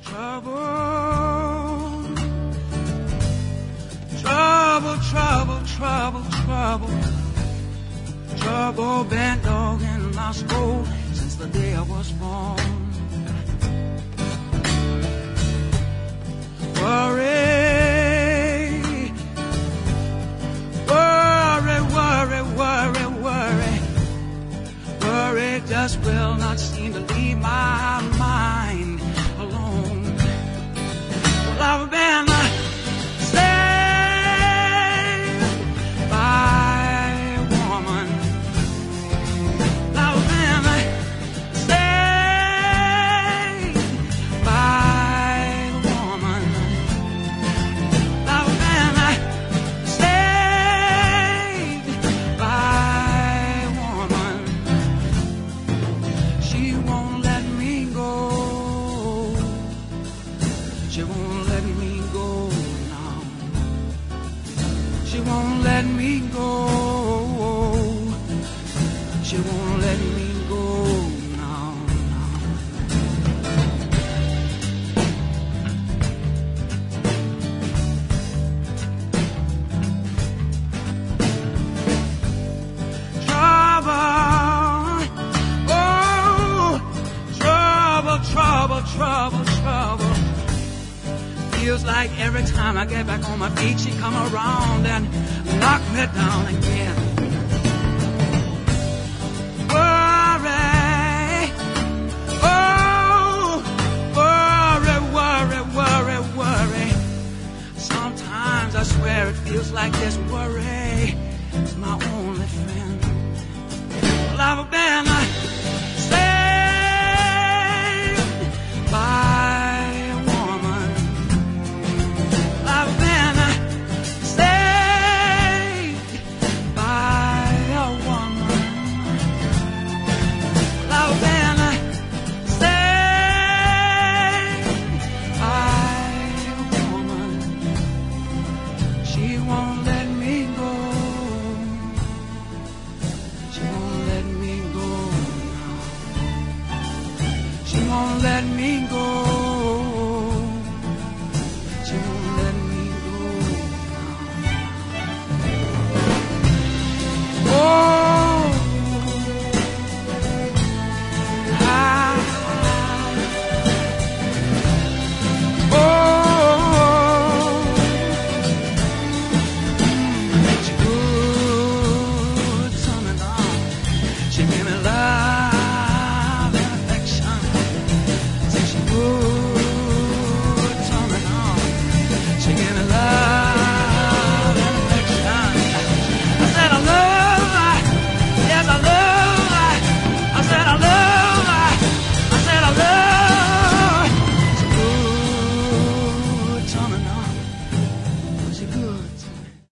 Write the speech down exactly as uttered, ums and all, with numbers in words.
Trouble, trouble, trouble, trouble, trouble, trouble been dogging my soul since the day I was born. Worry, worry, worry, worry, worry, worry just will not seem to leave my mind alone. Well, I've been saved by a woman. I've been saved by a woman. I've been saved by a woman. She won't let me go. She won't let me go now. She won't let me go. She won't let me go now, now. Trouble, oh, trouble, trouble, trouble, trouble. Feels like every time I get back on my feet, she come around and knock me down again. Worry, oh, worry, worry, worry, worry. Sometimes I swear it feels like this worry is my only friend. Well, I've been saved by a woman. I've been saved by a woman. I've been saved by a woman. She won't let me go. She won't let me go now. She won't let me go.